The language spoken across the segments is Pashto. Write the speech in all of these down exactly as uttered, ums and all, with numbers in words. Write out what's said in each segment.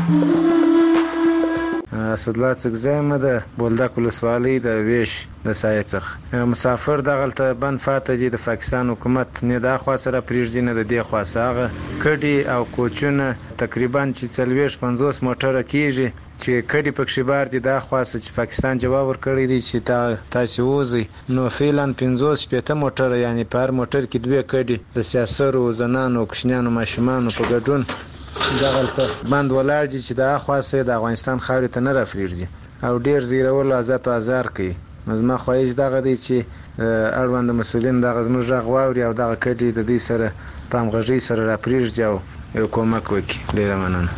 اسدالله څکزی مه د بولدک ولسوالۍ د ویش د سایې څخه مسافر دغلته بند فاته دي د پاکستان حکومت نه دا خوا سره پرېږدي نه د دې خوا هغه کډې او کوچونه تقریبا چې څلوېښت پنځوس موټره کېږي چې کډې پکښې بار دي دا خوا چې پاکستان جواب ورکړی دی چې تا تاسې ووځئ نو فعلا پنځوس شپېته موټره یعنې په هر موټر کې دوې کډې د سیاسرو زنانو کوچنیانو ماشومانو په ګډون دغلته بند ولاړ دي چې د هاخوا څخه د افغانستان خاورې ته نه راپرېږدي او ډېر زیرول ازاد او ازار کوي. نو زما خواهش دغه دی چې اړوند مسؤلین دغه زموږ غږ واوري او دغه کډې د دوی سره په همغږۍ سره راپرېږدي او یو کومک وکړي. ډېره مننه.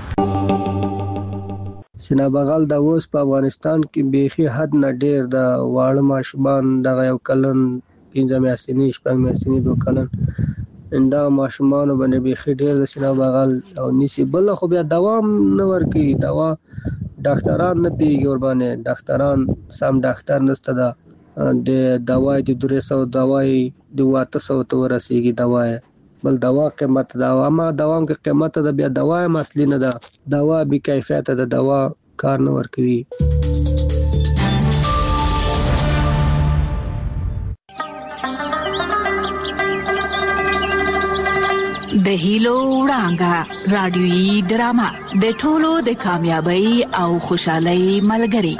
سینا بغل د اوس په افغانستان کې بیخي حد نه ډېر د واړه ماشومان دغه یو کلن پنځه میاشتني شپږ میاشتني دوه کلن دا ماشومانو باندې بیخي ډېر د سینا بغل او نیسي. بل خو بیا دوام نه ورکوي، دوا ډاکټران نه پیږي ورباندې، ډاکټران سم ډاکټر نشته ده، د دوای د درې سوه دوای د اته سوه ته ورسېږي دوای، بل دوا قیمت ده، اما دوام کې قیمت ده بیا دوا هم اصلي نه ده، دوا بې کیفیته ده، دوا کار نه ورکوي. د هیلو وړانګه رادیويي ډرامه د ټولو د کامیابی او خوشحالۍ ملګری.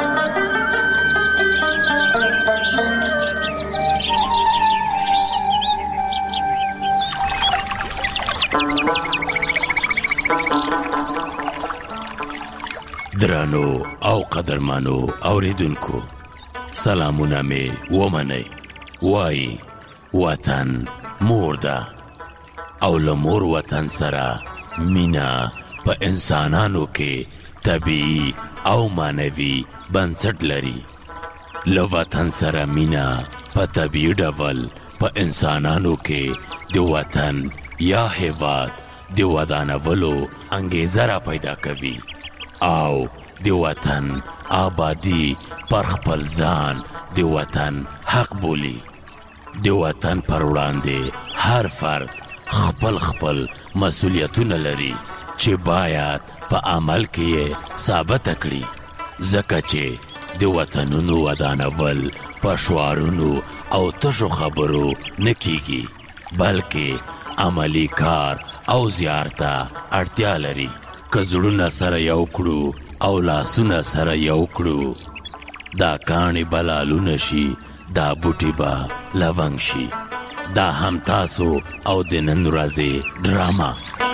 درانو او قدرمانو اوریدونکو سلامونه می ومنئ. وای وطن مور ده او لمور وطن سره مینا په انسانانو کې طبیعي او مانوي بنسټ لري. له وطن سره مینا په طبیعي ډول په انسانانو کې د وطن یا هیواد د ودانولو انګیزه را پیدا کوي او د وطن آبادی پر خپل ځان د وطن حق بولی. د وطن پر وړاندې هر فرد خپل خپل مسؤلیتونه لري چې باید په عمل کې ثابت کړي، ځکه چې د وطنونو ودانول په شعارونو او تشو خبرو نه کیږي، بلکې عملی کار او زیارته اړتیا لري. که زړونه سره یو کړو او لاسونه سره یو کړو، دا کاڼې به لالونه شي، دا بوټي به لونګ شي. دا هم تاسو او د نن ورځې ډراما.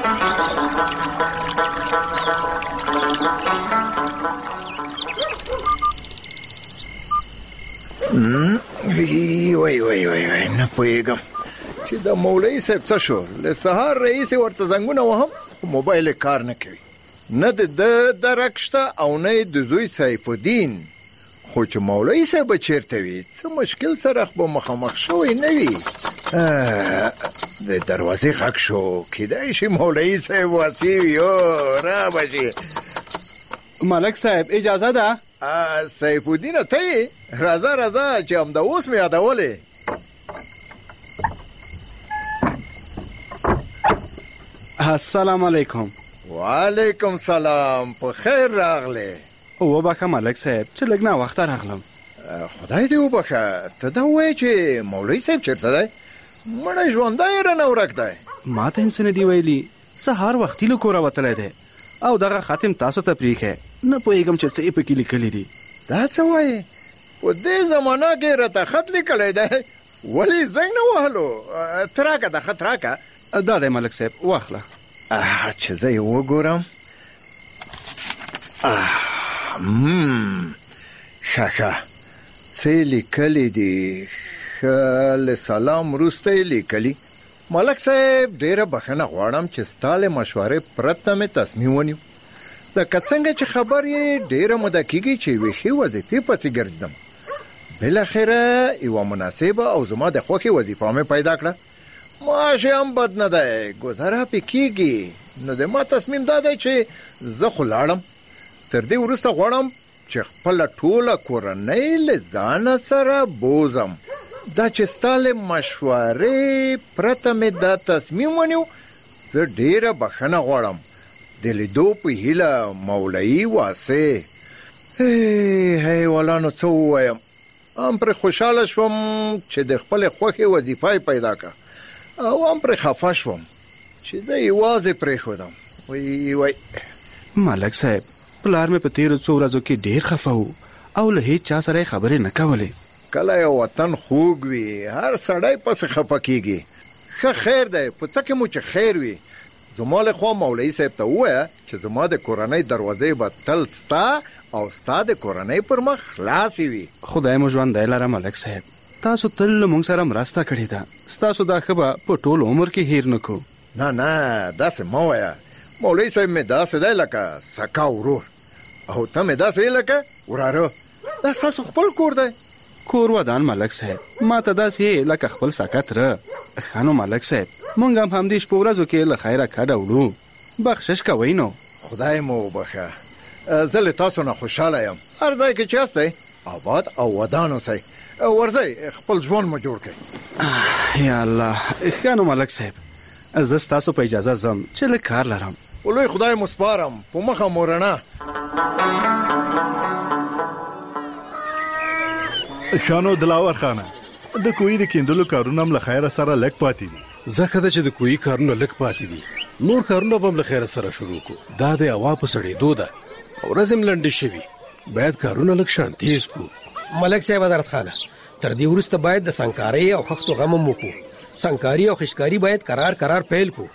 وی وی وی وی نه پوهېږم چې د مولوي صاحب څه شو. له سهار رئیس ورته زنګونه وهم، موبایل کار نه کوي، نه د ده درک شته او نه د زوی سیف الدین. خو چې مولوي صاحب چیرته وي، څه مشکل سره به مخامخ شوی نه وي. د دروازې غږ شو، کیدای شي مولوي صاحب واسی وي. او را بشي ملک صاحب اجازه ده؟ سیف الدین ته یې؟ راځه راځه چې همدا اوس مې یادولې. السلام علیکم. وعلیکم سلام، په خیر راغلی. وبخه ملک صاحب چې لږ ناوخته راغلم. خدای دې وبخه. ته دا ووایې چې مولوي صاحب چېرته دی؟ مړی ژوندی رانه ورک دی. ما ته هم څه نه دي ویلي. سهار وختي له کوره وتلی دی او دغه ختم تاسو ته پرېښی. نه پوهېږم چې څه یې پکې لیکلي دي. دا څه وایې؟ په دې زمانه کې راته خط لیکلی دی، ولې زنګ نه وهلو؟ ته راکه دا خط راکه. دا دی ملک صاحب، واخله. چې زه یې وګورم. ښه ښه څه یې لیکلي دي؟ ښه له سلام وروسته یې لیکلي: ملک صاحب ډېره بخښنه غواړم چې ستا له مشورې پرته مې تصمیم ونیو. لکه څنګه چې خبر یې ډېره موده کېږي چې یوې ښې وظیفې پسې ګرځېدم. بالاخره یوه مناسبه او زما د خوښې وظیفه مې پیدا کړه. معاش یې هم بد نه دی، ګذاره پې کېږي. نو د ما تصمیم دا دی چې زه خو لاړم. تر دې وروسته غواړم چې خپله ټوله کورنۍ له ځانه سره بوزم. دا چې ستا له مشورې پرته مې دا تصمیم ونیو، زه ډېره بخښنه غواړم. د لیدو په هیله مولوي واسه. هی هی ولانو څه وایم، ام پر خوشاله شوم چې د خپل خوخي وظیفه پیدا کا، او ام پر خفه شوم چې د یوازې پرې خودم. وای وای ملک صاحب، پلار مې په تیر څو ورځو کې ډیر خفه وو او له هیڅ چا سره خبرې نه کولې. کله یو وطن خوږ وي هر سړی پس خفه کیږي. ښه خیر دی، په څه کې مو چې خیر وي. زما له خوا مولوي صاحب ته ووایه چې زما د کورنۍ دروازې به تل ستا او ستا د کورنۍ پر مخ خلاصې وي. خدای مو ژوندی لره ملک صاحب، تاسو تل موږ سره مرسته کړې ده. ستاسو دا ښه به په ټول عمر کې هیر نه کړو. نه نه داسې مه وایه، مولوي صاحب مې داسې دی لکه سکا ورور، او ته مې داسې یې لکه وراره. دا ستاسو خپل کور دی. کور ودان ملک صاحب، ما ته داسې لکه خپل ساکت ره. ښه نو ملک صاحب، موږ هم همدې شپو ورځو کې له خیره کډه وړو. بخشش کوئ نو. خدای مو وبخښه، زه له تاسو نه خوشحاله یم. هر ځای کې چې یاستئ آباد او ودان اوسئ. ورځئ خپل ژوند مو جوړ کړئ. یا الله. ښه نو ملک صاحب، زه ستاسو په اجازه ځم چې لږ کار لرم. ولوی خدای مو سپارم، په مخه مو رڼا. خانو دلاور خانه، د کوی د کیندلو کارونه هم له خیره سره لږ پاتې دي. ځکه ده چې د کوی کارونه لږ پاتې دي، نور کارونه به هم له خیره سره شروع کو. دا د هوا په سړېدو ده او ورځ هم لنډې شوي، باید کارونه لږ شان تیز کو. ملک صاحب حضرت خانه، تر دې وروسته باید د سنګکارۍ او خښتو غم هم وکړو. سنګکاري او خشکاري باید قرار قرار پیل کو.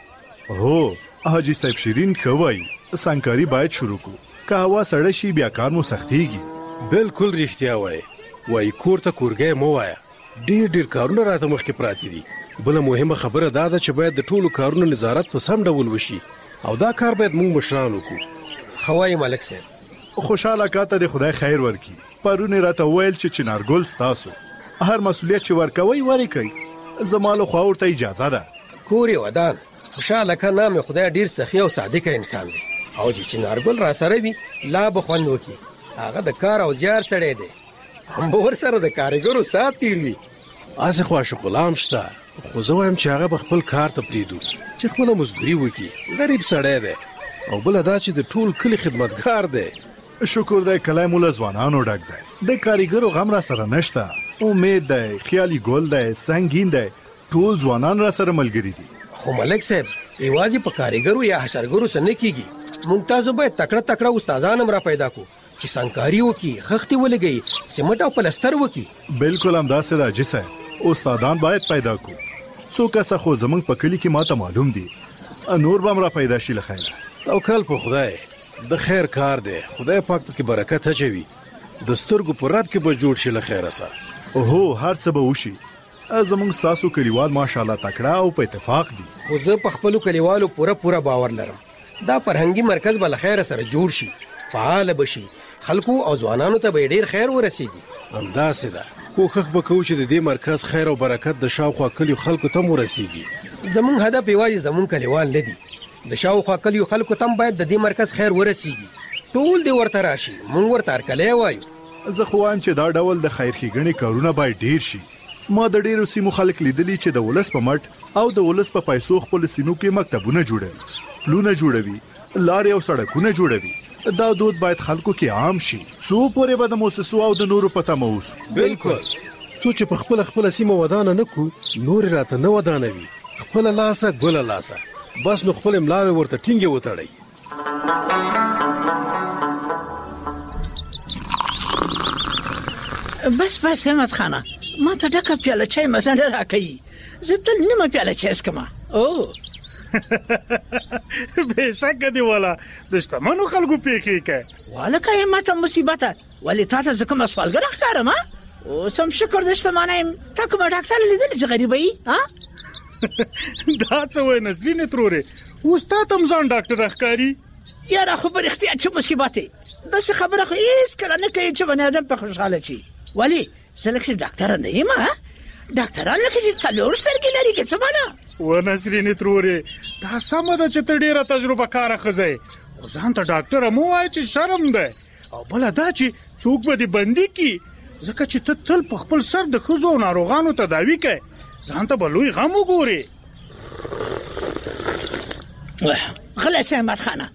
هو حاجی صاحب شیرین ښه وایي، سنګکاري باید شروع کو. که هوا سړه شي بیا کار مو سختېږي. بالکل رښتیا وایي. وایي کور ته کورګی مه وایه، ډېر ډېر کارونه راته مخکې پراته دي. بله مهمه خبره دا ده چې باید د ټولو کارونو نظارت په سم ډول وشي، او دا کار باید موږ مشران وکړو. ښه وایي ملک صاحب. خوشحاله کاته د خدای خیر ورکړي. پرون یې راته وویل چې چنارګل ستاسو، هر مسؤلیت چې ورکوئ ورکوئ. زما له خوا ورته اجازه ده. کور یې ودان، خوشحاله که نام خدای ډېر سخي او صادقه انسان دی، او چې چنارګل را سره وي لا به خوند وکړي. هغه د کار او زیار سړی دی، هم به ورسره د کارګرو ساعت تیر وي. هسې خو عاشق غلام شته، خو زه وایم چې هغه به خپل کار ته پرېږدو چې خپله مزدوري وکړي. غریب سړی دی، او بله دا چې د ټول کلي خدمتګار دی. شکر دی کلی مو له ځوانانو ډک دی. د کاریګرو غم را سره نشته. امید دی، خیالي ګل دی، سنګین دی، ټول ځوانان را سره ملګري دي. خو ملک صاحب یوازې په کاریګرو یا حشرګرو سره نه کېږي. موږ تاسو باید تکړه تکړه استادان هم را پیدا کړو چې سنګکاري وکړي، خښتې ولګوي، سمټ او پلستر وکړي. بالکل همداسې ده حاجي صاحب، استادان باید پیدا کړو. څو کسه خو زموږ په کلي کې ماته معلوم دي، نور به هم را پیدا شي له خیره. توکل په خدای، د خیر کار دی، خدای پاک پکې برکت اچوي. د سترګو په رب کې به جوړ شي له خیره سره. هو هر څه به وشي. زموږ ستاسو کلیوال ماشاءالله تکړه او په اتفاق دي. خو زه په خپلو کلیوالو پوره پوره باور لرم. دا فرهنګي مرکز به له خیره سره جوړ شي، فعال بشي، خلکو او ځوانانو ته به ډېر خیر ورسیږي. همداسې ده، کوښښ به کوو چې د دې مرکز خیر او برکت د شاوخوا کلیو خلکو ته هم ورسیږي. زموږ هدف یوازې زموږ کلیوال نه دي، د شاوخوا کلیو خلکو ته هم باید د دې مرکز خیر ورسیږي. ټول دې ورته راشي، موږ ورته هرکلی وایو. زه خو وایم چې دا ډول د خیر ښېګڼې کارونه باید ډېر شي. ما د ډېرو سیمو خلک لیدلي چې د ولس په مټ او د ولس په پیسو خپل سیمو کې مکتبونه جوړوي، پلونه جوړوي، لارې او سړکونه جوړوي. دا دود باید خلکو کې عام شي. څو پورې به د موسسو او د نورو پته مو اوسو. بالکل. څو چې په خپله خپله سیمه ودانه نه کړو، نورې راته نه ودانوي. خپله لاسه ګله لاسه، بس نو خپل ملاوې ورته ټینګې وتړئ. بس بس همت خانه، ما ته ډکه پیاله چای مزه نه راکوي. زه تل نیمه پیاله چای څښم. او بېشکه دې والا د شتمنو خلکو پېښې کوي. والکه یې ماته مصیبته، ولې تا ته زه کومه سوالګره ښکارم؟ اوس هم شکر د شتمنۍ یم. تا کومه ډاکټر لیدلې چې غریبه یي؟ دا څه وایي نسرینې ترورې، اوس تا ته هم ځان ډاکټره ښکاري؟ یاره خو په رښتیا چې مصیبت دی، داسې خبره خو هېڅکله نه کوي چې بني ادم په خوشحاله شي. ولې زه لکه ډاکټره نه یم. ډاکټران لکه چې څلور سترګې لري که څه معنا؟ و نسرینې ترورې، دا سمه ده چې ته ډېره تجربه کاره ښځه یې، خو ځان ته ډاکټره مه وایه چې شرم دی. او بله دا چې څوک به دې بندي کړي، ځکه چې ته تل په خپل سر د ښځو او ناروغانو تداوي کوې، ځان ته به لوی غم وګورې. غلی شه احمد خانه،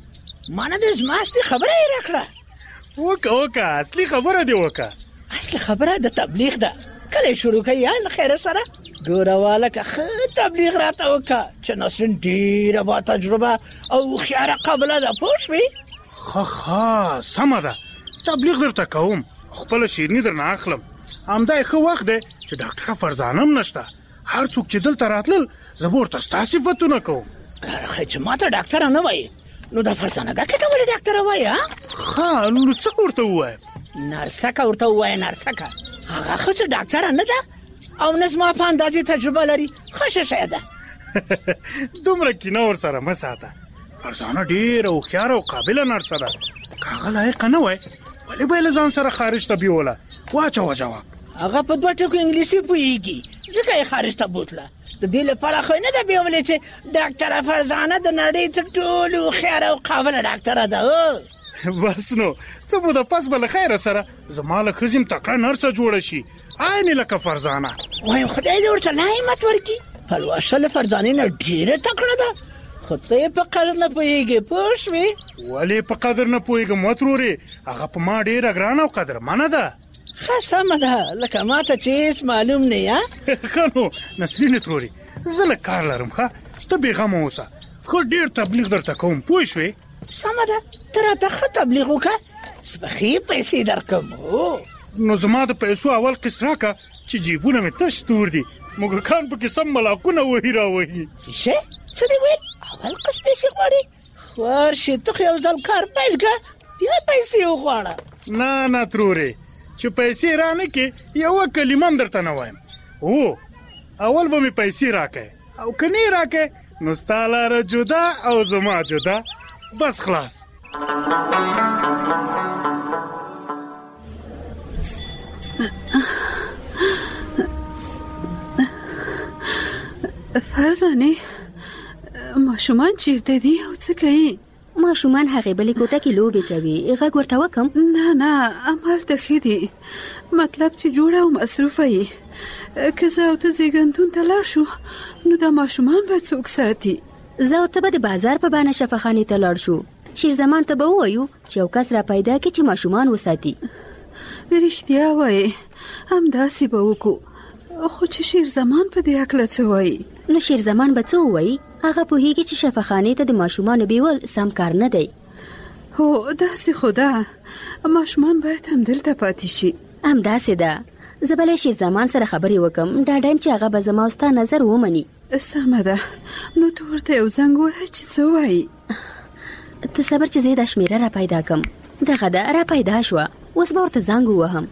مانه د زماستې خبره یې راکړه. وکه وکه اصلي خبره دی وکه. اصلي خبره د تبلیغ ده. کله شروع کوي یا له خیره سره ګوره والکه ښه تبلیغ راته وکه چې نسرین ډېره با تجربه او هوښیاره قابله ده پوه شوې. ښه ښه سمه ده تبلیغ درته کوم خپله شیریني درنه اخلم. همدا یې ښه وخت دی چې ډاکټره فرزانه هم نشته. هر څوک چې دلته راتلل زه به ورته ستا صفتونه کوم. خیر چې ما ته ډاکټره نه وایي نو د فرزانه ګکې ته ولې ډاکټره وایي ها؟ ښه نو څه ورته ووایم؟ نرسکه ورته ووایه نرسکه. هغه خو څه ډاکټره نه ده او نه زما په اندازې تجربه لري. ښه شی ده. دومره کینه ورسره مه ساته. فرزانه ډېره هوښیاره او قابله نرسه ده. که هغه لایقه نه وای ولې به یې له ځان سره خارج ته بیوله؟ واچوه جواب. هغه په دوه ټکو انګلیسي پوهېږي ځکه یې خارج ته بوتله. د دې لپاره خو یې نه ده بیولې چې ډاکټره فرزانه د نړۍ تر ټولو هوښیاره او قابله ډاکټره ده. بس نو څه مو د پس به له خیره سره زما له ښځې م تکړه نرسه جوړه شي عین لکه فرزانه. وایم خدای دې ورته نعمت ورکړي. پلوشه له فرزانې نه ډېره تکړه ده خو ته یې په قدر نه پوهېږې پوه شوې. ولې په قدر نه پوهېږم وترورې؟ هغه په ما ډېره ګرانه او قدرمنه ده. ښه سمه ده لکه ما ته چې هېڅ معلوم نه یا. ښه نو نسرینې ترورې زه لږ کار لرم. ښه ته بېغمه اوسه. ښه ډېر تبلیغ درته کوم پوه شوې. سمه ده ته راته ښه تبلیغ وکړه زه به ښې پیسې درکړم. نو زما د پیسو اول قسط راکړه چې جیبونه مې تش تور دي. موږکان پکې سم ملاکونه وهي راوهي. څه څه دې ویل؟ اول قسط پیسې غواړې؟ ورشې ته خو یو ځل کار پیل کړه بیا پیسې وغواړه. نه نه ترورې چې پیسې را نه کې یوه کلمه هم درته نه وایم. هو اول به مې پیسې راکړې او که نه یې راکړې نو ستا لاره جدا او زما جدا. بس خلاص. فرزانه ماشومان چیرته دي او څه کوي؟ ماشومان هغې بلې کوټه کې لوبې کوي. غږ ورته وکم؟ نه نه همالته ښه دي. مطلب چې جوړه او مصروفه یې. که زه او ته زیږنتون ته لاړ شو نو دا ماشومان به څوک ساتي؟ زه او ته به د بازار په بانه شفاخانې ته لاړ شو. شیرزمان ته به ووایو چې یو کس را پیدا کړي چې ماشومان وساتي. رښتیا وایې همداسې به وکړو. خو چې شیرزمان په دې هکله څه وایي؟ نو شیرزمان به څه ووایي؟ هغه پوهېږي چې شفاخانې ته د ماشومانو بیول سم کار نه دی. هو داسې خو ده ماشومان باید همدلته پاتې شي. همداسې ده. زه به له شیرزمان سره خبرې وکم ډاډه یم چې هغه به زما او ستا نظر ومني. سمه ده نو ته ورته یو زنګ ووهه چې څه وایي. ته صبر چې زه دا شمېره را پیدا کم. دغه ده را پیدا شوه اوس به ورته زنګ ووهم.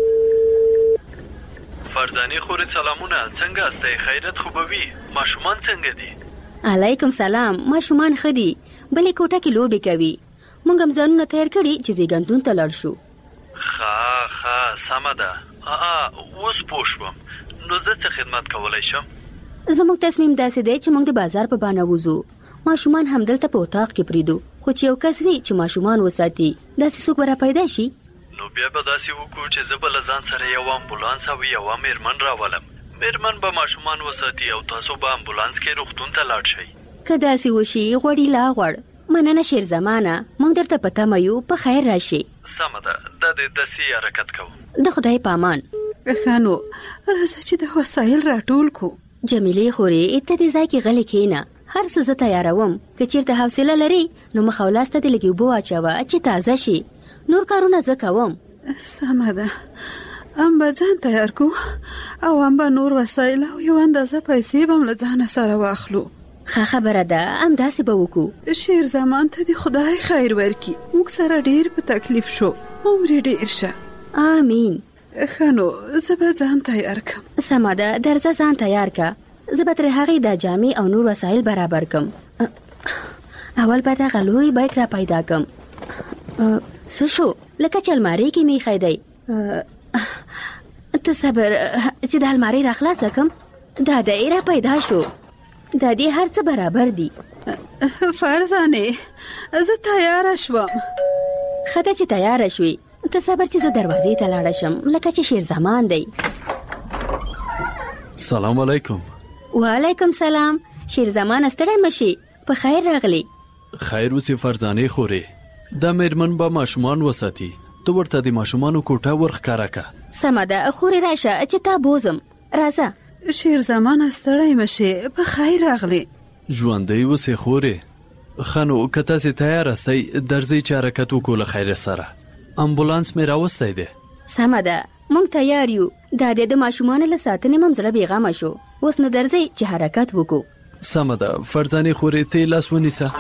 فرزانې خورې سلامونه څنګه استئ؟ خیرت خو به وي. ماشومان څنګه دي؟ علیکم سلام. ماشومان ښه دي بلې کوټه کې لوبې کوي. موږ هم ځانونه تیار کړي چې زیږنتون ته لاړ شو. ښه ښه سمه ده. اوس پوه شوم. نو زه څه خدمت کولی شم؟ زموږ تصمیم داسې دی چې موږ د بازار په بانه وځو. ماشومان همدلته په اتاق کې پریږدو خو چې یو کس وي چې ماشومان وساتي داسې څوک به را پیدا شي. نو بیا به داسې وکړو چې زه به له ځان سره یو امبولانس او یوه میرمن راولم. میرمن به ماشومان وساتي او تاسو به امبولانس کې روغتون ته لاړ شئ. که داسې وشي غوړي لا غوړ. مننه شیرزمانه موږ درته په تمه یو. په خیر راشئ. سمه ده دا د داسې حرکت کوو. د خدای په امان. ښه نو راځه چې د وسایل راټول کو. جمیلې خورې ته دې ځای کې غلې کښېنه. هر څه زه تیاروم. که چېرته حوصله لري نو مخ او لاس ته د لږې اوبه واچوه چې تازه شي. نور کارونه زه کوم. سمه ده ام به ځان تیار کو او ام به نور وسایل او یو اندازه پیسې به م له ځانه سره واخلو. ښه خبره ده همداسې به وکړو. شیرزمان ته دې خدای خیر ورکړي. موږ سره ډېر په تکلیف شو. عمر ډېر شه. آمین. ښه نو زه به ځان تیار کم. سمه ده درځه ځان تیار که. زه به ترې هغې دا جامې او نور وسایل برابر کم. اول به دغه لوی بیک را پیدا کم. څه شو؟ لکه چې المارۍ کې مې ایښی دی. ته صبر چې د المارۍ را خلاصه کم. دا دی را پیدا شو. دا دې هر څه برابر دي. فرزانې زه تیاره شوم. ښه ده چې تیاره شوې. ته صبر چې زه دروازې ته لاړه شم لکه چې شیرزمان دی. سلام علیکم. وعلیکم سلام. شیرزمان ستړی مشي. په خیر راغلی. خیر اوسې فرزانې خورې دا میرمن به ماشومان وساتي ته ورته د ماشومانو کوټه ورښکاره که. سمه ده خورې راشه چې تا بوزم. راځه. شیر زمانه ستړی مشې په خیر راغلی. ژوندی اوسې خورې. ښه نو که تاسې تیاره سئ درځئ چې حرکت وکړو له خیر سره. امبولانس مې راوستی دی. سمه ده موږ تیار یو. دا د ماشومانو له ساتنې مم زړه بېغمه شو. اوس نو درځئ چې حرکت وکړو. سمه ده فرزانې خورې ته یې لاس ونیسه.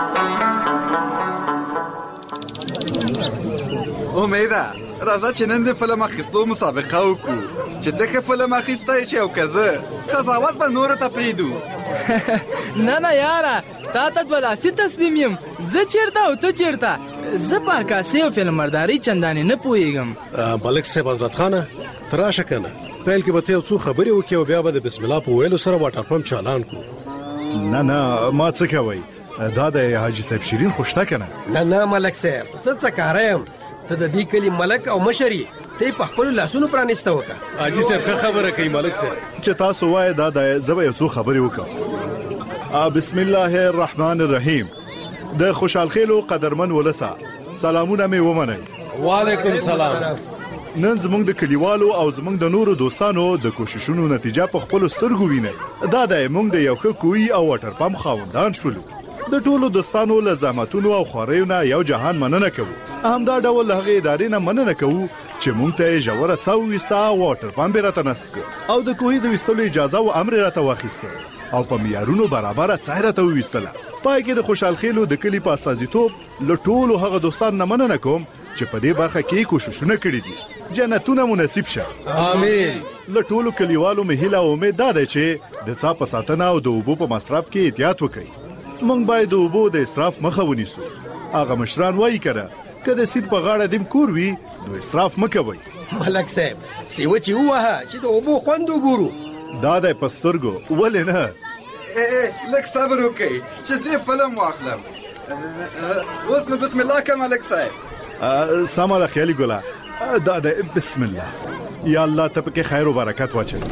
امیده راځه چې نن د فلم اخیستو مسابقه وکړو چې ته که فلم اخیستی شي او که زه قضاوت به نورو ته پرېږدو. نه نه یاره تا ته دوه لاسي تسلیم یم. زه چېرته او ته چېرته. زه په عکاسۍ او فلمبردارۍ چندانې نه پوهېږم. ملک صاحب حضرت خانه ته راشه که نه پیل کې به ته یو څو خبرې وکړې او بیا به د بسم الله په ویلو سره واټر پمپ چالان کړو. نه نه ما څه کوئ دا د حاجي صاحب شیرین خو شته که نه. نه نه ملک صاحب زه څه کاره یم. ته د دې کلي ملک او مشري ته یې په خپلو لاسونو پرانیسته وکړه. حاجي صاحب ښه خبره کوي ملک صاحب. چې تاسو وایې دا د زه به یو څو خبرې وکړم. بسم الله الرحمن الرحیم. د خوشحالخیلو قدرمن ولسه سلامونه مې ومنئ. وعلیکم سلام. نن زمونږ د کلیوالو او زمونږ د نورو دوستانو د کوششونو نتیجه په خپلو سترګو وینئ. دا دی موږ د یو ښه کوی او واټر پمپ خاوندان شولو. د ټولو دوستانو له زحمتونو او خواريو نه یو جهان مننه کوو. همدا ډول هغه ادارې نه مننه کوو چې موږ ته ژوره څاو وستا واټر پمپ راته نصب کړ او د کوهي د وستلو اجازه او امر راته واخیسته او په معیارونو برابر ځای راته وستله. پای کې د خوشحالخیلو د کلی په اساسیتوب له ټولو هغه دوستان نه مننه کوم چې په دې برخه کې کوششونه کړي دي. جنتونه مناسب شه. امين. له ټولو کلیوالو مې هیله او امید ده چې د څا په ساتنه او د اوبو په مصرف کې احتیاط وکړي. موږ باید د اوبو د اسراف مخه ونیسو. هغه مشران وایي کړه که د سید په غاړه دیم کور وي نو اسراف مه کوئ. ملک صاحب سیوه چې ووهه چې د اوبو خوند وګورو. دا دی په سترګو ولې نه. لږ صبر وکړئ چې زه فلم واخلم. اوس نو بسم الله که ملک صاحب. سمه ده خیالي ګله. دا دی بسم الله. یا الله ته پکې خیر و برکت واچوي.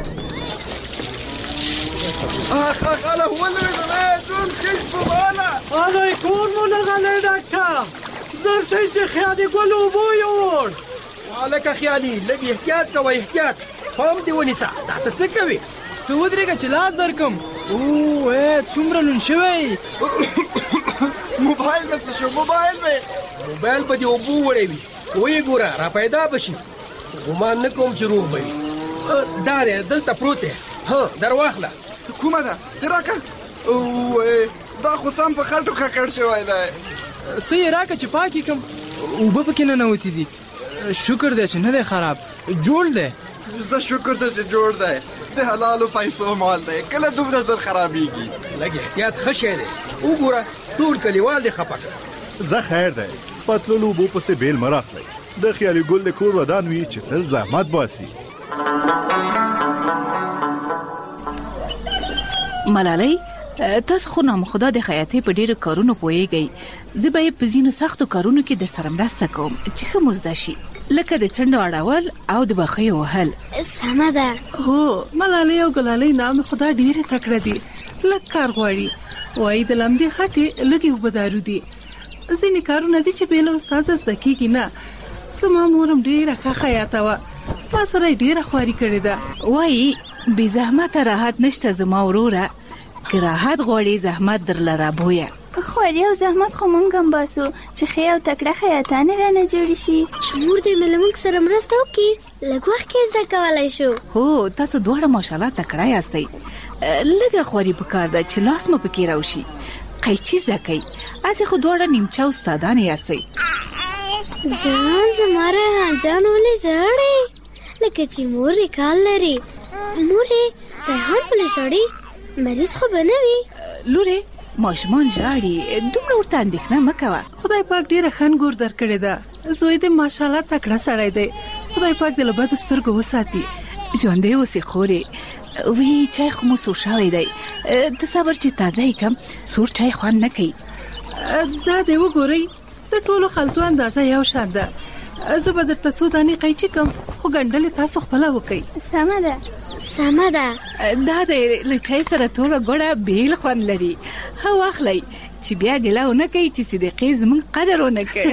اخ اخ اله ولې دون کیش په بالا آره کور مو لغله ډاکټر زر شي چې خیالي ګلو بو یور. والکه خیالي لږ احتیاط کوه احتیاط. هم دی ونیسه دا ته څه کوي. ته ودرېږه چې لاس درکم. او څومره لون شوی. موبایل به شو موبایل به موبایل به دی اوبو وړي وي. وې ګوره را پیدا بشي. ګمان نه کوم چې روح به دا دلته پروت دی. ها درواخله. کومه ده ته راکه. او دا خو سم په خټو ککړ شوی دی. ته یې راکه چې پاکې کم. اوبه پکې ننوتې دي. شکر دی چې نه دی خراب جوړ دی. زه شکر دی چې جوړ دی. د حلالو پیسو مال دی کله دومره زر خرابېږي. لږ احتیاط ښه شی دی. وګوره ټول کلیوال دې خفه کړه. زه خیر دی په تللو اوبو پسې بیل مه راخلئ. د خیالي ګل د کور ودان وي چې تل زحمت باسي. ملالۍ تاسو خو نام خدا د خیاطۍ په ډیرو کارونو پوهیږئ. زه به په ځینو سختو کارونو کې در سره مرسته کوم چې ښه مزده شي لکه د څنډو اړول او د بخۍ وهل. سمه ده. هو ملالۍ او ګلالۍ نام خدا ډیره تکړه دي. لږ کار غواړي. وایي د لمدې خټې لږې اوبه دارو دي. ځینې کارونه دي چې بې له استاده زده کېږي نه. زما مورم ډیره ښه خیاطه وه. ما سره یې ډیره خواري کړې ده. وایي بې زحمته راحت نشته زما وروره. که راحت غواړي زحمت درله رابویه. خواري او زحمت خو مونږ هم باسو چې ښې او تکړه خیاطانې رانه جوړې شي. شمور دې مې له موږ سره مرسته وکړي لږ وخت کې زده کولی شو. هو تاسو دواړه ماشاءالله تکړه یاستئ. لږه خواري پکار ده چې لاس مو پکې راوشي. قیچي زده کوئ. اچې خو دواړه نیمچه استادانې یاستئ. جان زما ریحان جان ولې ژاړې لکه چې مور یې کال لري. مور یې ریحان ولې ژاړي مریض خو به نه وي. لورې ماشومان ژاړي دومره ورته اندېښنه مه کوه. خدای پاک ډېره ښه انګور درکړې ده. زوی دې ماشاءالله تکړه سړی دی. خدای پاک دې له بدو سترګو وساتي. ژوندی اوسې خورې. وی چای خو مو سور شوی دی. ته صبر چې تازه یې کم سور چای خوند نه کوي. دا دې وګورئ د ټولو خلطو اندازه یو شان ده. زه به درته څو دانې قیچي کم خو ګنډلې تاسو خپله وکئ. سمه ده سمه ده. دا د له چای سره توره ګوړه بیل خوند لري. ها واخلئ چې بیا ګلاونه کوي چې صدقې زمونږ قدر ونه کوي.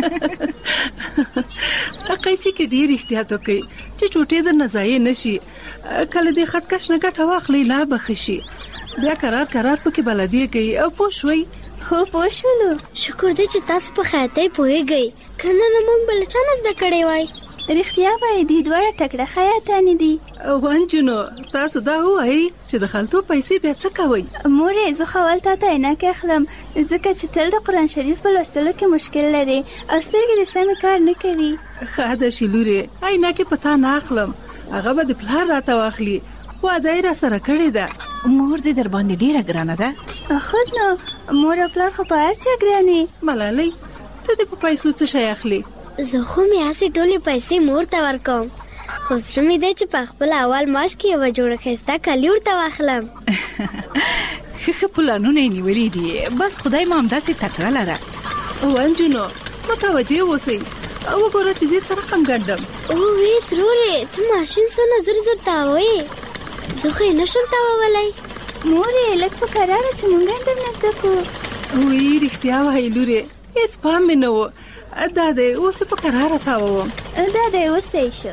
قیچي کې ډیر احتیاط وکړي چې ټوټې در نه ضایع نشي. کله دې خطکش نه ګټه واخلي لا بخشي بیا قرار قرار پکې بلدیه کوي او پوه شوي. هو پوه شولو. شکر دی چې تاسو په خیاطۍ پوهېږئ کنه نه موږ بل چا نه زده کړی وای. رښتیا وایي دې دواړه تکړه خیاطانې دي. ونجونو تاسو دا وایي چې د خلطو پیسې بیا څه کوئ؟ مورې زه خو اول تا ته عینکې اخلم ځکه چې تل د قرآن شریف په لوستلو کې مشکل لري او سترګې دې سمې کار نه کوي. ښه ده چې لورې عینکې په تا نه اخلم هغه به د پلار راته واخلي. واده یې راسره کړې ده. مور دې در باندې ډېره ګرانه ده. خود نو مور او پلار خو په هر چا ګرانې. ملالۍ ته دې په پیسو څه شی اخلي؟ زه خو مې هسې ټولې پیسې مور ته ورکوم خو زړه مې دی چې په خپل اول معاش کې یوه جوړه ښایسته کالي ورته واخلم. ښه ښه پلانونه یې نیولي دي بس خدای مو همداسې تکړه لره. ونجونو متوجه اوسئ وګوره چې زه څه رقم ګڼم. اووې ترورې ته ماشین څونه زر زر تاوې زه خو یې نشم تاوولی. مورې لږ په کراره چې مونږ هم درنه زده کړو. وی رښتیا وایي لورې هېڅ پام مې نه و. دا دی اوس په کراره تاووم. دا دی اوس صحیح شو.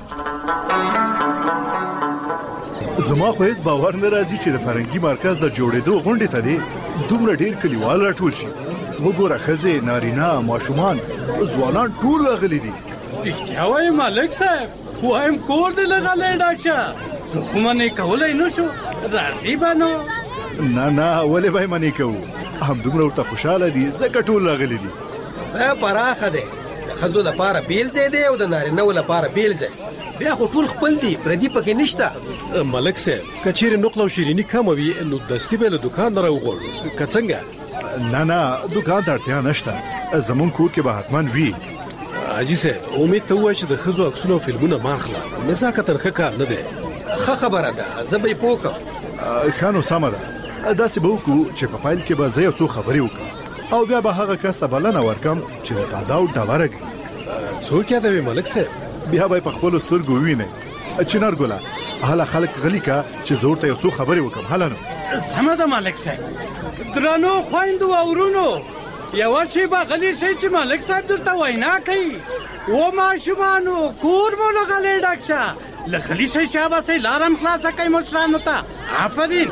زما خو هېڅ باور نه راځي چې د فرهنګي مرکز د جوړېدو غونډې ته دې دومره ډېر کلیوال راټول شي. وګوره ښځې نارینه ماشومان ځوانان ټول راغلي دي. رښتیا وایي ملک صاحب وایم کور دې لغلی ډاکشه زه خو منې کولی نه شو راځي به نو. نه نه ولې به یې منې کوو همدومره ورته خوشحاله دي ځکه ټول راغلي دي. ځای پراخه دی د ښځو لپاره بیل ځای دی او د نارینهو لپاره بیل ځای. بیا خو ټول خپل دي پردي پکې نشته. ملک صاحب که چیرې نقل او شیریني کمه وي نو دستي به له دوکان نه راوغواړو که څنګه؟ نه نه دوکان ته اړتیا نشته زمونږ کور کې به حتما وي. حاجي صاحب امید ته ووایه چې د ښځو عکسونه او فلمونه مه اخله نزاکتن ښه کار نه دی. ښه خبره ده زه به یې پوه کړم. ښه نو سمه ده داسې به وکړو چې په پیل کې به زه یو څو خبرې وکړم او بیا به هغه کس ته بلنه ورکړم چې د تاداو ډبره ږدي. څوک یادوي ملک صاحب؟ بیا به یې په خپلو سترګو ووینئ. چنار ګله هله خلک غلي که چې زه ورته یو څو خبرې وکړم. هله نو سمه ده ملک صاحب. درنو خویندو او ورونو یوه شیبه غلی شئ چې ملک صاحب درته وینا کوي. و ماشومانو کور مو له غلی ډک شه له غلي شئ شاباسئ لارم خلاصه کوي مشرانو ته. آفرین.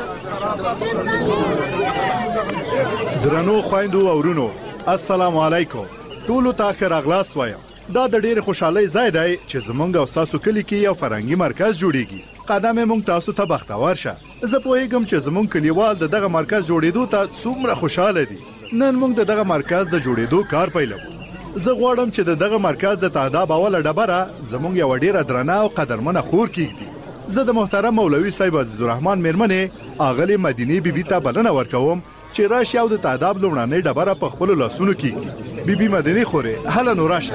درنو خویندو او ورونو السلام علیکم ټولو ته ښه راغلاست وایم. دا د ډېرې خوشحالۍ ځای دی چې زمونږ او ستاسو کلي کې یو فرهنګي مرکز جوړیږي. قدم یې موږ تاسو ته بختور شه. زه پوهېږم چې زمونږ کلیوال د دغه مرکز جوړېدو ته څومره خوشحاله دي. نن موږ د دغه مرکز د جوړېدو کار پیلوو. زه غواړم چې د دغه مرکز د تاداب اوله ډبره زمونږ یوه ډېره درنه او قدرمنه خور کېږدي. زه د محترم مولوي صاحب عزیزالرحمن میرمنې اغلې مدینې بیبي ته بلنه ورکوم چې راشي او د تاداب لومړنۍ ډبره په خپلو لاسونو کېږدي. بیبي مدینې خورې هله نو راشه.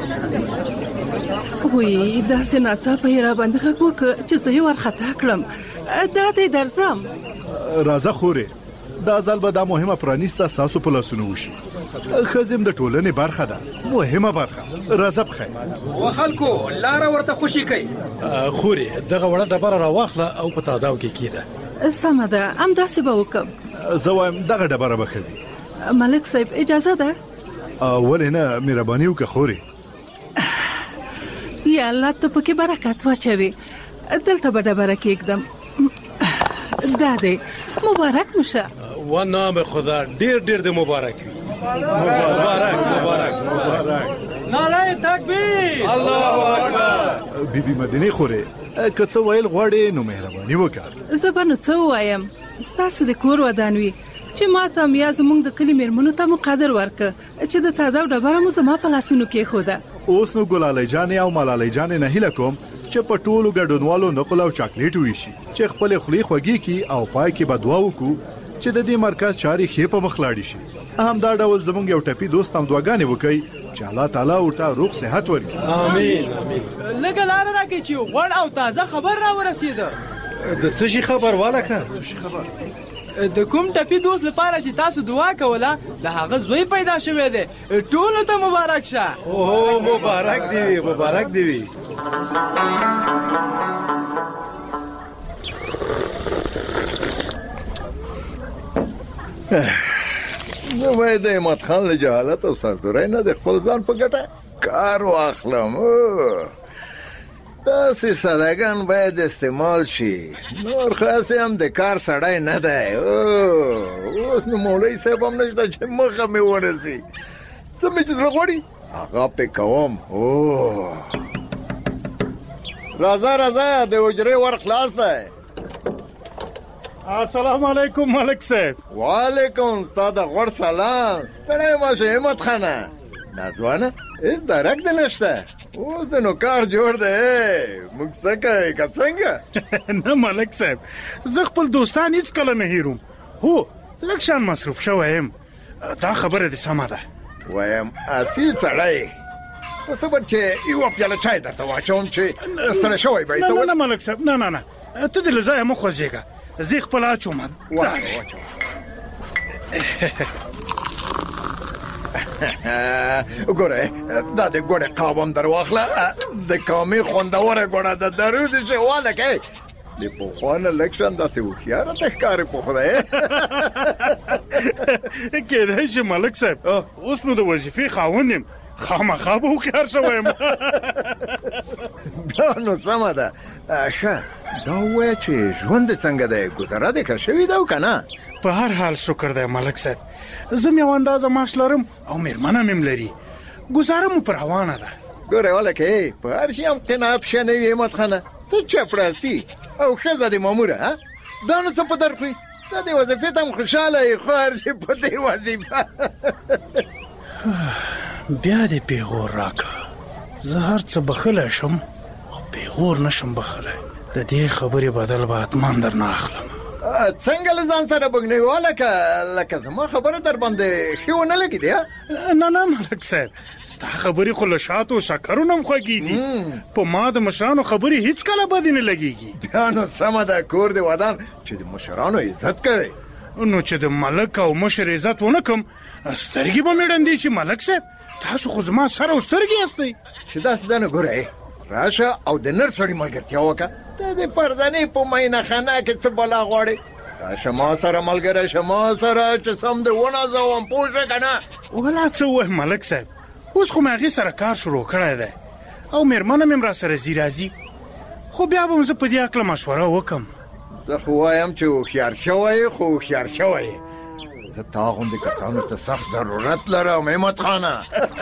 وی داسې ناڅاپه یې راباندې غږ وکړه چې زه یې ورخطا کړم. دا دی درځم. راځه خورې دا ځل به دا مهمه پرانیسته ستاسو په لاسونو وشي. ښځې د ټولنې برخه ده مهمه برخه. راځه بخیر. و خلکو لاره ورته خوشي کوي. خورې دغه وړه ډبره راواخله او په تاداو کې کېده. سمه ده همداسې به وکړم. زه وایم دغه ډبره به ښه وي. ملک صاحب اجازه ده؟ ولې نه مهرباني وکړه خورې. یا الله ته پکې برکت واچوي. دلته به ډبره کېږدم. دا دی مبارک مشه. و نام خدا ډېر ډېر دې مبارک وي. مبارک مبارک مبارک. نعره تکبیر الله اکبر. بیبي مدینې خورې که څه ویل غواړې نو مهرباني وکړه. زه به نو څه ووایم ستاسو د کور ودان وي چې ما ته یا زموږ د کلي مېرمنو ته مو قدر ورکړه چې د تاداو ډبره مو زما په لاسونو کېښوده. اوس نو ګلالۍ جانې او ملالۍ جانې نه هیله کوم چې په ټولو ګډونوالو نقل او چاکلیټ ویشي چې خپلې خولې خوږې کړي او پای کې به دعا وکړو چې د دې مرکز چارې ښې په مخ لاړې شي. همدا ډول زموږ یو ټپي دوست هم دعاګانې وکړي چې الله تعالی ورته روغ صحت ورکړي. امین امین. لږه لاره راکړئ چې غوړ او تازه خبر را ورسېده. د څه شي خبر والکه؟ څه شي خبر؟ د کوم ټپي دوست لپاره چې تاسو دعا کوله د هغه زوی پیدا شوی دی. ټولو ته مبارک شه. اوه مبارک دی وي مبارک دی وي. زه باید د احمد خان له جهالت او سرزورۍ نه د خپل ځان په ګټه کار واخلم. داسې سادهګان باید استعمال شي. نور خاص هم د کار سړی نه دی. اوس نو مولوي صاحب هم نشته چې مخه مې ورسي. څه مې چې زړه غواړي هغه پې کوم. راځه راځه د حجرې ور خلاص دی. السلام علیکم ملک صاحب. وعلیکم ستا د غوړ سلام. ستړی مه شې احمد خانه. ناځوانه هېڅ درک دې نشته. اوس د نو کار جوړ دی. موږ څه کوې که څنګه؟ نه ملک صاحب زه خپل دوستان هېڅ کله نه هېروم. هو لږ شان مصروف شوی یم. دا خبره دې سمه ده. وایم اصیل سړی ته صبر چې یوه پیاله چای درته واچوم چې ستړی شوی به نه نه ملک صاحب نه نه نه ته دې له ځایه مه خوځېږه. زه خپل اچوم. ګوره دا د ګوړې قاب هم در واخله. د کامې خوندوره ګوړه ده درود چې والکې د پخوا نه لږ شان داسې هوښیاره ته ښکارې په خدای. کېدای شي ملک صاحب اوس نو د وظیفې خاوند یم خامخا به هوښیار شوی یم. بیا نو سمه ده. ښه دا ووایه چې ژوند دې څنګه دی؟ ګذره دې ښه شوي ده او که نه؟ په هر حال شکر دی ملک صاحب. زه م یو اندازه معاش لرم او مېرمنه مې م لري. ګزاره مو په روانه ده. ګوره ولکې په هر شي هم قناعت ښه نه وي احمد خانه. ته چپړاسي او ښځه دې ماموره دا نو څه په در کړي. ته دې وظیفې ته هم خوشحاله یې خو هر شي په دې وظیفه. بیا دې پیغور راکړه. زه هر څه بخلی شم خو پیغور نشم بخلی. د دې خبرې بدل به حتمان در نه اخلم. څنګه له ځان سره بګنی والکه لکه زما خبره در باندې ښې ونه لګي دی؟ نه نه ملک صاحب ستا خبرې خو له شاتو او شکرو نه هم خوږې دي. په ما د مشرانو خبرې هېڅ کله بدې نه لګېږي. بیا نو سمه ده کور دې ودان چې د مشرانو عزت کوي. نو چې د ملک او مشر عزت ونه کړم سترګې به مې ړندې شي. ملک صاحب تاسو خو زما سر او سترګې یاستئ. چې داسې ده نو ګوره راشه او د نر سړي ملګرتیا وکړه. ته د فرزانې په مینه خانه کې څه بلا غواړې؟ راشه ما سره ملګری شه ما سره چې سم دې ونازوم پوه شوې که نه؟ ولا څه ووایم ملک صاحب اوس خو مې هغې سره کار شروع کړی دی او مېرمنه مې هم را سره ځي راځي. خو بیا به م زه په دې هکله مشوره وکړم. زه خو وایم چې هوښیار شوی خو هوښیار شوی زه تا غوندې کسانو ته سخت ضرورت لرم احمد خانه.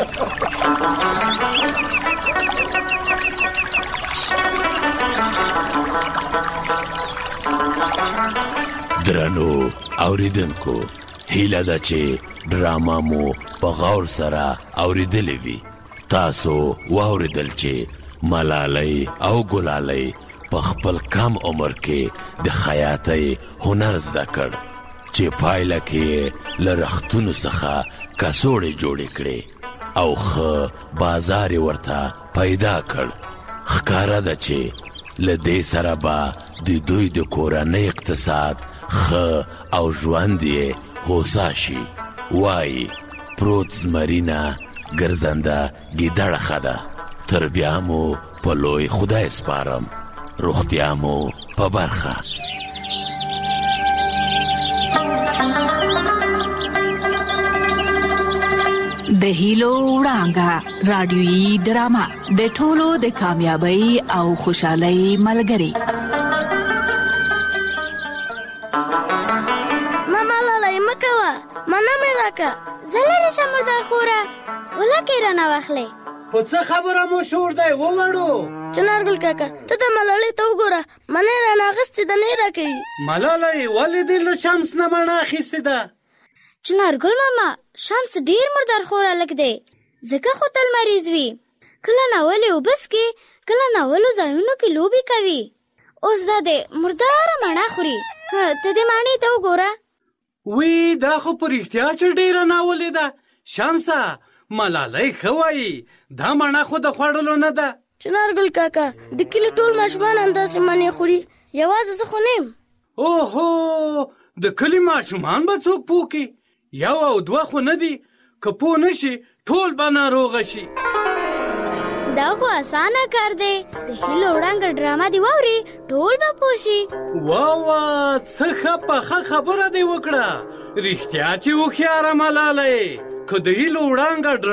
درنو اوریدونکو هیله ده چې ډراما مو په غور سره اوریدلې وي. تاسو واوریدل چې ملالۍ او ګلالۍ په خپل کم عمر کې د خیاطۍ هنر زده کړ چې پایله کې له رختونو څخه کڅوړې جوړې کړې او ښه بازار یې ورته پیدا کړ. ښکاره ده چې له دې سره به د دوی د کورنۍ اقتصاد ښه او ژوند یې هوسا شي. وایي پروت زمرینه ګرځنده ګیدړه ښه ده. تر بیا مو په لوی خدای سپارم. روغتیا مو په برخه. د هیلو وړانګه رادیویي ډرامه د ټولو د کامیابی او خوشحالۍ ملګری. ماما لاله مکوه مانا مې راکه زلری شمردار خوره ولکه رانه واخلې. په څه خبره مو شور دی ووړو؟ چنارګل کاکا ته د ملالۍ ته وګوره منې رانه اخیستې ده نه یې راکوي. ملالۍ ولې دې له شمس نه مڼه اخیستې ده؟ چنارګل ماما شمس ډیر مردار خوره لږ دی ځکه خو تل مریض وي. کله ناولې اوبه څښي کله ناولو ځایونو کې لوبې کوي. اوس دا دی مرداره مڼه خوري. ته دې مڼې ته وګوره. وی دا خو په رښتیا چې ډیره ناولې ده. شمسه ملالۍ ښه وایي دا مڼه خو د خوړلو نه ده. چنارګل کاکا د کلي ټول ماشومان همداسې مڼې خوري یوازې زه خو نه یم. اوهو د کلي ماشومان به څوک پوه کړي؟ یو او دوه خو نه دي که پوه نه شي ټول به ناروغه شي. دا خو اسانه کار دی. د هیلو وړانګه ډرامه دی واوري ټول به پوه شي. وا وا څه ښه پخه خبره دی وکړه. رښتیا چې هوښیاره ملاله یې که د هیلو وړانګه